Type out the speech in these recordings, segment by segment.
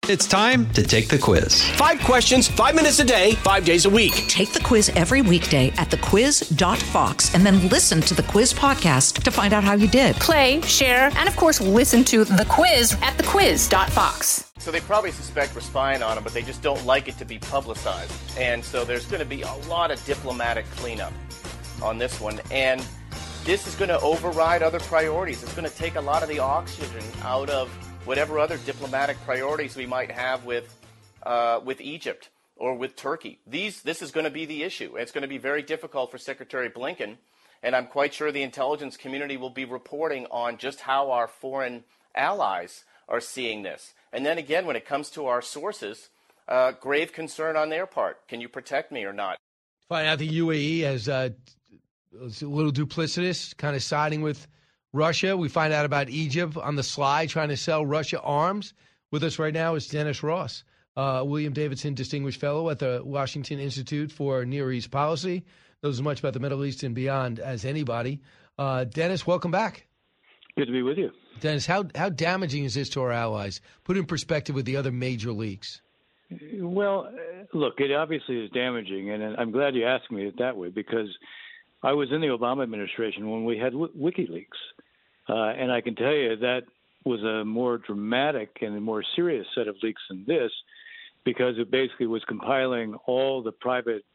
It's time to take the quiz. 5 questions, 5 minutes a day, 5 days a week. Take the quiz every weekday at thequiz.fox and then listen to the quiz podcast to find out how you did. Play, share, and of course, listen to the quiz at thequiz.fox. So they probably suspect we're spying on them, but they just don't like it to be publicized. And so there's going to be a lot of diplomatic cleanup on this one. And this is going to override other priorities. It's going to take a lot of the oxygen out of whatever other diplomatic priorities we might have with Egypt or with Turkey. This is going to be the issue. It's going to be very difficult for Secretary Blinken, and I'm quite sure the intelligence community will be reporting on just how our foreign allies are seeing this. And then again, when it comes to our sources, grave concern on their part. Can you protect me or not? Find out the UAE has a little duplicitous, kind of siding with Russia. We find out about Egypt on the sly, trying to sell Russia arms. With us right now is Dennis Ross, William Davidson Distinguished Fellow at the Washington Institute for Near East Policy. Knows as much about the Middle East and beyond as anybody. Dennis, welcome back. Good to be with you. Dennis, how damaging is this to our allies? Put in perspective with the other major leaks. Well, look, it obviously is damaging, and I'm glad you asked me it that way because I was in the Obama administration when we had WikiLeaks. And I can tell you that was a more dramatic and a more serious set of leaks than this because it basically was compiling all the private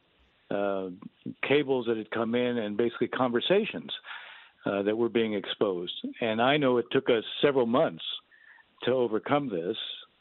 cables that had come in and basically conversations that were being exposed. And I know it took us several months to overcome this.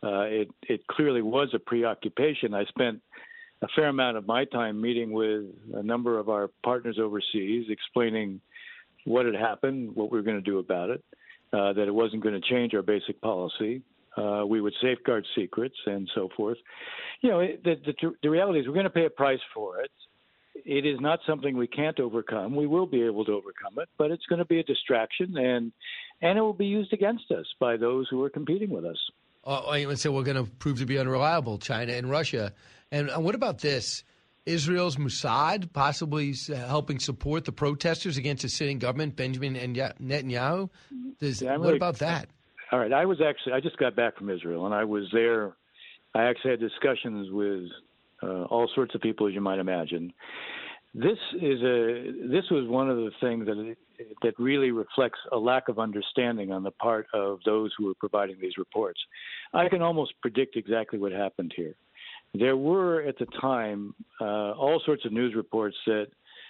It clearly was a preoccupation. I spent a fair amount of my time meeting with a number of our partners overseas, explaining what had happened, what we were going to do about it, that it wasn't going to change our basic policy. We would safeguard secrets and so forth. You know, the reality is we're going to pay a price for it. It is not something we can't overcome. We will be able to overcome it, but it's going to be a distraction, and it will be used against us by those who are competing with us. So we're going to prove to be unreliable, China and Russia. And what about this? Israel's Mossad possibly helping support the protesters against the sitting government, Benjamin Netanyahu? What about that? All right. I just got back from Israel, and I was there. I actually had discussions with all sorts of people, as you might imagine. This was one of the things that really reflects a lack of understanding on the part of those who were providing these reports. I can almost predict exactly what happened here. There were, at the time, all sorts of news reports that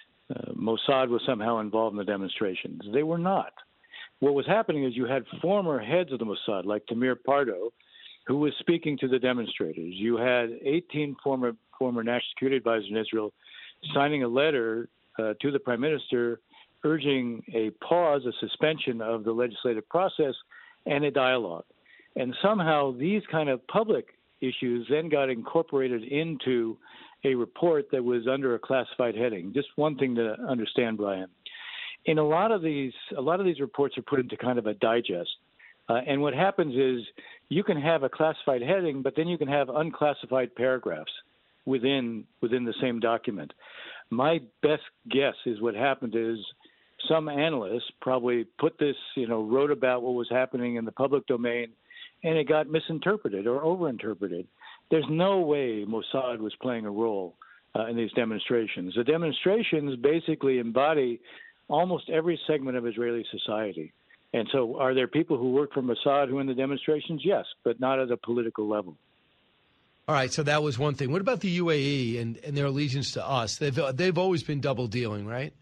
Mossad was somehow involved in the demonstrations. They were not. What was happening is you had former heads of the Mossad, like Tamir Pardo, who was speaking to the demonstrators. You had 18 former national security advisors in Israel signing a letter to the prime minister urging a pause, a suspension of the legislative process, and a dialogue. And somehow these kind of public issues then got incorporated into a report that was under a classified heading. Just one thing to understand, Brian. In a lot of these reports are put into kind of a digest. And what happens is you can have a classified heading, but then you can have unclassified paragraphs within the same document. My best guess is what happened is some analysts probably put this, wrote about what was happening in the public domain, and it got misinterpreted or overinterpreted. There's no way Mossad was playing a role in these demonstrations. The demonstrations basically embody almost every segment of Israeli society. And so are there people who work for Mossad who are in the demonstrations? Yes, but not at a political level. All right, so that was one thing. What about the UAE and their allegiance to us? They've always been double dealing, right?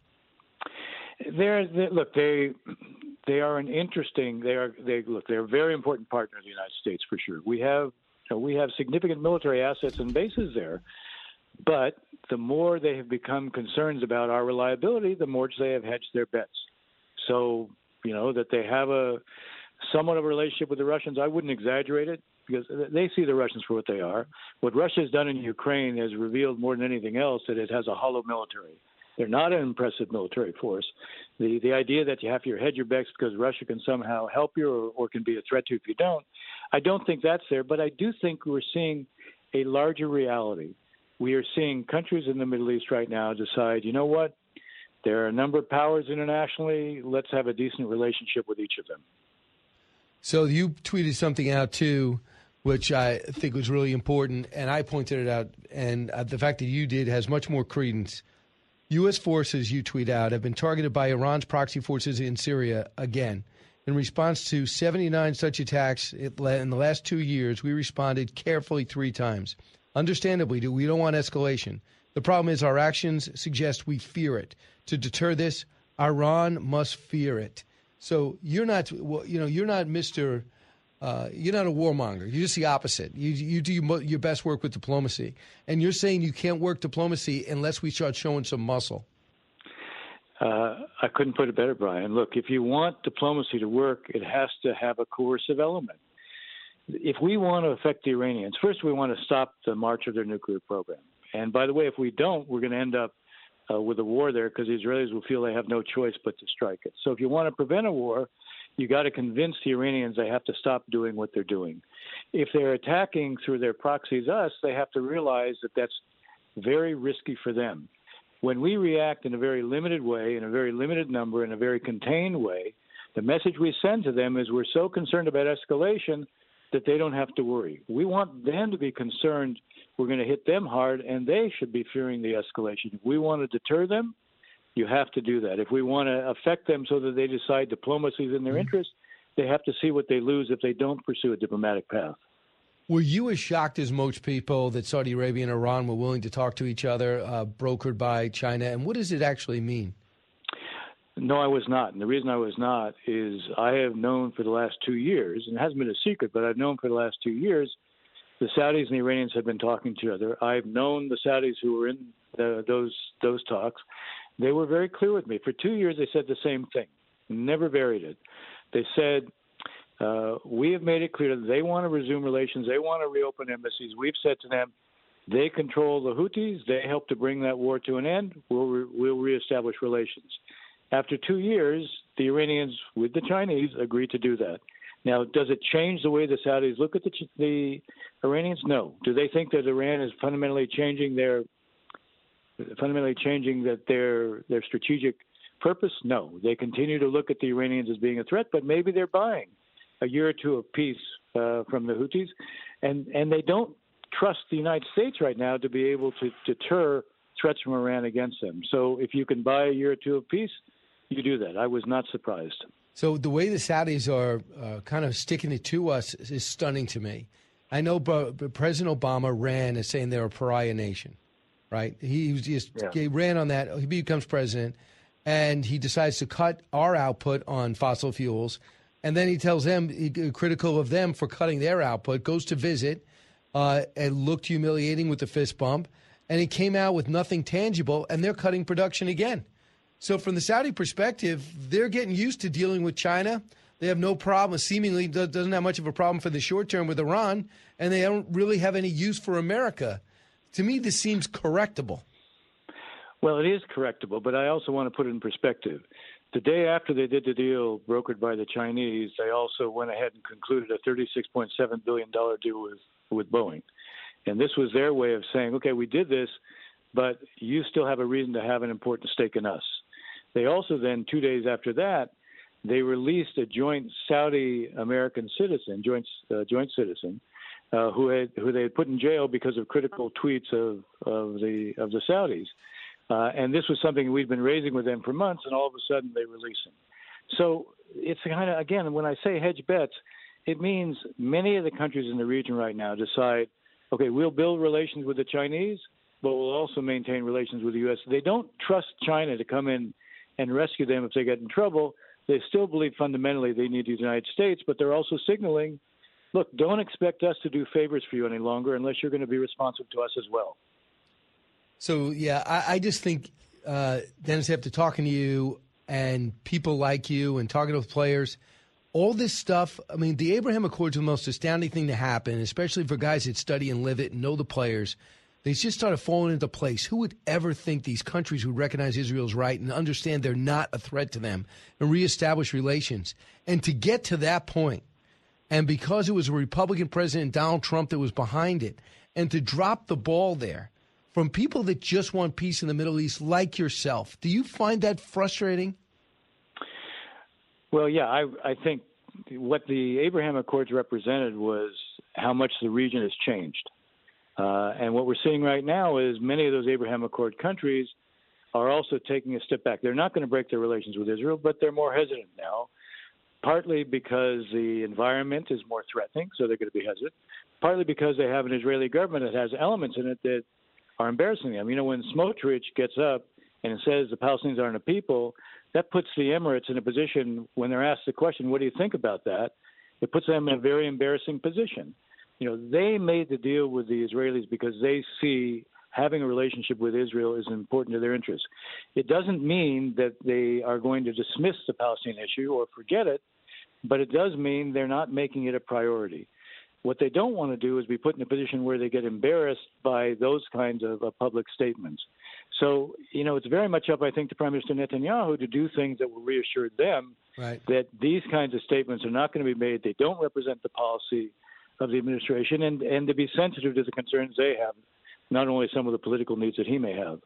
They're an interesting. They're a very important partner of the United States for sure. We have significant military assets and bases there, but the more they have become concerns about our reliability, the more they have hedged their bets. So that they have a somewhat of a relationship with the Russians, I wouldn't exaggerate it because they see the Russians for what they are. What Russia has done in Ukraine has revealed more than anything else that it has a hollow military. They're not an impressive military force. The idea that you have to hedge your bets because Russia can somehow help you or can be a threat to you if you don't, I don't think that's there. But I do think we're seeing a larger reality. We are seeing countries in the Middle East right now decide, you know what, there are a number of powers internationally. Let's have a decent relationship with each of them. So you tweeted something out, too, which I think was really important, and I pointed it out, and the fact that you did has much more credence. U.S. forces, you tweet out, have been targeted by Iran's proxy forces in Syria again. In response to 79 such attacks in the last 2 years, we responded carefully 3 times. Understandably, we don't want escalation. The problem is our actions suggest we fear it. To deter this, Iran must fear it. So you're not, you're not Mr. You're not a warmonger. You're just the opposite. You do your best work with diplomacy. And you're saying you can't work diplomacy unless we start showing some muscle. I couldn't put it better, Brian. Look, if you want diplomacy to work, it has to have a coercive element. If we want to affect the Iranians, first we want to stop the march of their nuclear program. And by the way, if we don't, we're going to end up with a war there because the Israelis will feel they have no choice but to strike it. So if you want to prevent a war, you got to convince the Iranians they have to stop doing what they're doing. If they're attacking through their proxies us, they have to realize that that's very risky for them. When we react in a very limited way, in a very limited number, in a very contained way, the message we send to them is we're so concerned about escalation that they don't have to worry. We want them to be concerned we're going to hit them hard, and they should be fearing the escalation. If we want to deter them, you have to do that. If we want to affect them so that they decide diplomacy is in their interest, they have to see what they lose if they don't pursue a diplomatic path. Were you as shocked as most people that Saudi Arabia and Iran were willing to talk to each other, brokered by China? And what does it actually mean? No, I was not. And the reason I was not is I have known for the last 2 years, and it hasn't been a secret, but I've known for the last 2 years, the Saudis and the Iranians have been talking to each other. I've known the Saudis who were in those talks. They were very clear with me. For 2 years, they said the same thing, never varied it. They said, we have made it clear that they want to resume relations. They want to reopen embassies. We've said to them, they control the Houthis. They help to bring that war to an end. We'll reestablish relations. After 2 years, the Iranians, with the Chinese, agreed to do that. Now, does it change the way the Saudis look at the Iranians? No. Do they think that Iran is fundamentally changing their strategic purpose? No. They continue to look at the Iranians as being a threat, but maybe they're buying a year or two of peace from the Houthis, and they don't trust the United States right now to be able to deter threats from Iran against them. So if you can buy a year or two of peace, you do that. I was not surprised. So the way the Saudis are kind of sticking it to us is stunning to me. I know President Obama ran as saying they're a pariah nation, right? He ran on that. He becomes president, and he decides to cut our output on fossil fuels. And then he tells them, critical of them for cutting their output, goes to visit and looked humiliating with the fist bump. And he came out with nothing tangible, and they're cutting production again. So from the Saudi perspective, they're getting used to dealing with China. They have no problem, seemingly doesn't have much of a problem for the short term with Iran, and they don't really have any use for America. To me, this seems correctable. Well, it is correctable, but I also want to put it in perspective. The day after they did the deal brokered by the Chinese, they also went ahead and concluded a $36.7 billion deal with Boeing. And this was their way of saying, okay, we did this, but you still have a reason to have an important stake in us. They also then, 2 days after that, they released a joint Saudi-American citizen, joint citizen, who they had put in jail because of critical tweets of the Saudis. And this was something we'd been raising with them for months, and all of a sudden they release him. So it's kind of, again, when I say hedge bets, it means many of the countries in the region right now decide, okay, we'll build relations with the Chinese, but we'll also maintain relations with the U.S. They don't trust China to come in and rescue them if they get in trouble. They still believe fundamentally they need the United States, but they're also signaling, look, don't expect us to do favors for you any longer unless you're going to be responsive to us as well. So, yeah, I just think, Dennis, after talking to you and people like you and talking to players, all this stuff, I mean, the Abraham Accords are the most astounding thing to happen, especially for guys that study and live it and know the players. They just started falling into place. Who would ever think these countries would recognize Israel's right and understand they're not a threat to them and reestablish relations? And to get to that point, and because it was a Republican president, Donald Trump, that was behind it, and to drop the ball there from people that just want peace in the Middle East like yourself, do you find that frustrating? Well, yeah, I think what the Abraham Accords represented was how much the region has changed. And what we're seeing right now is many of those Abraham Accord countries are also taking a step back. They're not going to break their relations with Israel, but they're more hesitant now, partly because the environment is more threatening, so they're going to be hesitant, partly because they have an Israeli government that has elements in it that are embarrassing them. You know, when Smotrich gets up and says the Palestinians aren't a people, that puts the Emirates in a position when they're asked the question, what do you think about that? It puts them in a very embarrassing position. You know, they made the deal with the Israelis because they see having a relationship with Israel is important to their interests. It doesn't mean that they are going to dismiss the Palestinian issue or forget it, but it does mean they're not making it a priority. What they don't want to do is be put in a position where they get embarrassed by those kinds of public statements. So, you know, it's very much up, I think, to Prime Minister Netanyahu to do things that will reassure them that these kinds of statements are not going to be made. They don't represent the policy of the administration, and to be sensitive to the concerns they have, not only some of the political needs that he may have.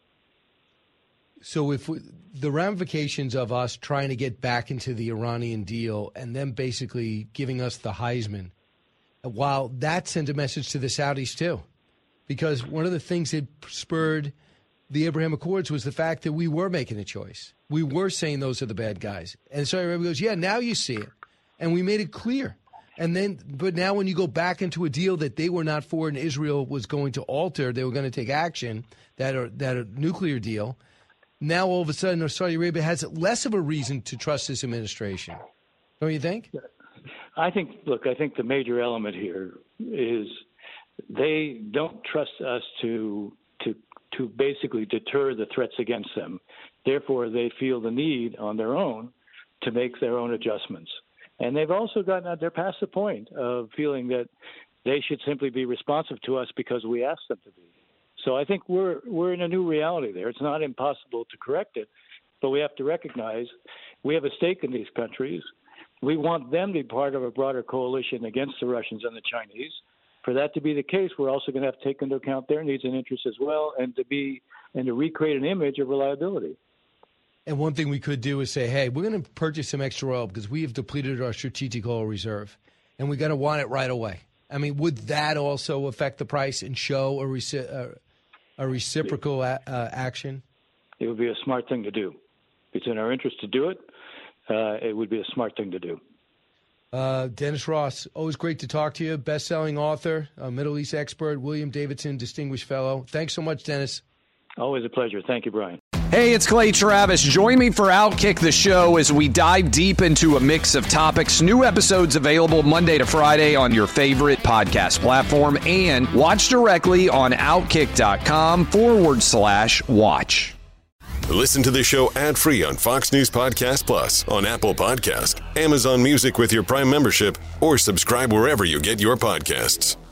So if the ramifications of us trying to get back into the Iranian deal and them basically giving us the Heisman, while that sends a message to the Saudis too, because one of the things that spurred the Abraham Accords was the fact that we were making a choice. We were saying those are the bad guys. And so everybody goes, yeah, now you see it. And we made it clear. And then, but now when you go back into a deal that they were not for and Israel was going to alter, they were going to take action, that a nuclear deal, now all of a sudden Saudi Arabia has less of a reason to trust this administration. Don't you think? I think the major element here is they don't trust us to basically deter the threats against them. Therefore, they feel the need on their own to make their own adjustments. And they've also gotten out there past the point of feeling that they should simply be responsive to us because we asked them to be. So I think we're in a new reality there. It's not impossible to correct it, but we have to recognize we have a stake in these countries. We want them to be part of a broader coalition against the Russians and the Chinese. For that to be the case, we're also going to have to take into account their needs and interests as well, and to recreate an image of reliability. And one thing we could do is say, hey, we're going to purchase some extra oil because we have depleted our strategic oil reserve, and we're going to want it right away. I mean, would that also affect the price and show a reciprocal action? It would be a smart thing to do. It's in our interest to do it. It would be a smart thing to do. Dennis Ross, always great to talk to you. Best-selling author, Middle East expert, William Davidson Distinguished Fellow. Thanks so much, Dennis. Always a pleasure. Thank you, Brian. Hey, it's Clay Travis. Join me for Outkick the Show as we dive deep into a mix of topics. New episodes available Monday to Friday on your favorite podcast platform, and watch directly on Outkick.com/watch. Listen to the show ad-free on Fox News Podcast Plus, on Apple Podcast, Amazon Music with your Prime membership, or subscribe wherever you get your podcasts.